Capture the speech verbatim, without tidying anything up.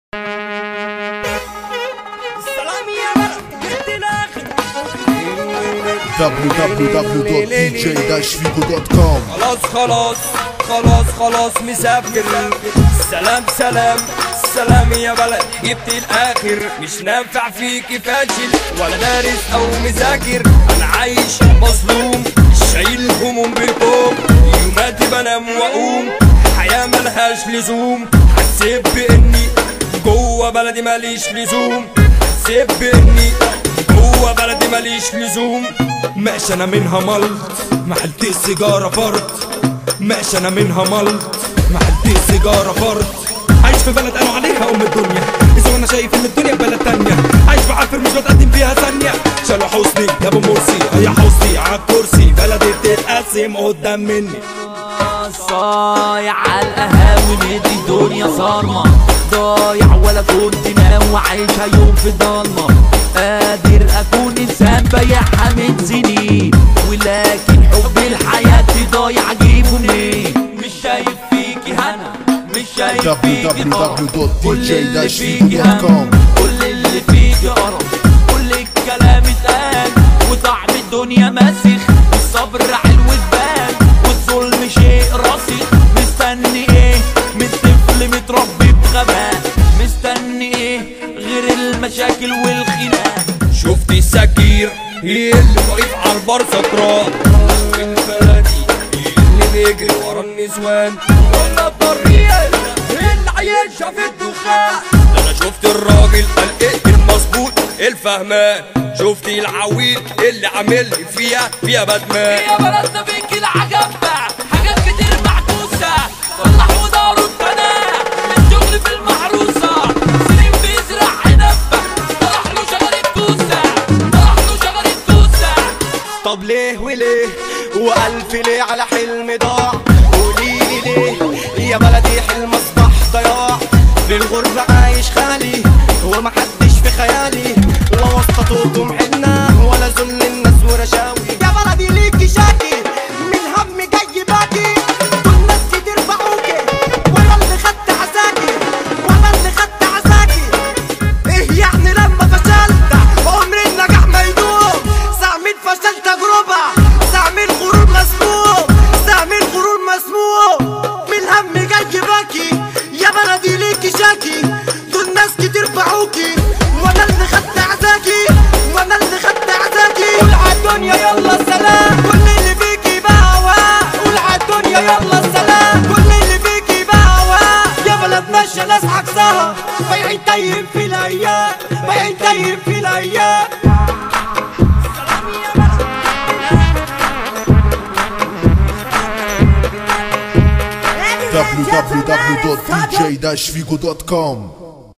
دبليو دبليو دبليو دوت دي جي داش فيجو دوت كوم. خلاص خلاص خلاص خلاص مسافر. سلام سلام سلام يا بلد، جبت الاخر. مش نافع فيكي فاشل ولا دارس او مذاكر. انا عايش مظلوم شايل هموم بهموم، يوماتي بنام واقوم، حياة ملهاش لزوم. حسيت باني جوه بلدي ماليش لزوم، حسيت باني جوه بلدي ماليش لزوم. ماشي انا منها ملط، محلت السيجارة فرط. ماشي انا منها ملط، محلت السيجارة فرط. عايش في بلد قالوا عليها ام الدنيا، اذا انا شايف ان الدنيا في بلد تانية. عايش بعافر مش بتقدم فيها ثانية. شالوا حسني يا ابو مرسي، يا حسني عالكرسي، بلدي بتتقسم قدام مني. صايع عالقهاوي مدي الدنيا صارمة، ضايع ولا كنت ناوي وعايشها يوم في الضلمة. قادر اكون انسان بايعها من سنين، ولكن حب الحياة ضايع اجيبه منين؟ مش شايف فيكي هنا، مش شايف فيكي قرف. كل اللي فيكي هم، كل اللي فيكي قرف. كل الكلام اتقال وطعم الدنيا مسخ، والصبر علو تبان والظلم شيء راسخ. مستني ايه من طفل متربي بغباء؟ مستني ايه غير المشاكل والخناق؟ شفت السكير هي اللي واقف عالبار سكران، البلدي اللي بيجري ورا النسوان، ولا الطريق اللي عايشها في الدخان. ده انا شفت الراجل قلقت المظبوط الفهمان، شفت العويل اللي عامل لي فيها فيها بدمان. يا بلدنا فيك العجب حاجات كتير معكوسة، طلع وداره القناة الشغل في المحروسة. سنين بيزرع عنب طلع له شجرة كوسة، طلع له شجرة كوسة. طب ليه وليه وألف ليه على حلم ضاع؟ قوليلي ليه يا بلدي حلم أصبح ضياع. بالغربة عايش خالي ومحدش في خيالي، لا واسطة طولكم حنة ولا ذل الناس ورشاوي. يا بلدي ليكي شاكي من هم جاي باكي، دول ناس كتير باعوكي وانا اللي خدت عزاكي، وانا اللي خدت عزاكي. ايه يعني لما فشلت عمري النجاح ما يدوم؟ سهم الفشل تجربة، سهم الغرور مسموم، سهم الغرور مسموم. من هم جاي باكي يا بلدي ليكي شاكي، دول ناس كتير باعوكي وانا اللي خدت عزاكي، وانا اللي خدت عزاكي. قول عالدنيا يلا سلام، كل اللي فيكي بهوا. قول عالدنيا يلا سلام، كل اللي فيكي بهوا. يا بلد ماشية ناس عكسها، بايعين تايهين في الايام، بايعين تايهين في الايام. دبليو دبليو دبليو دوت دي جي داش فيجو دوت كوم.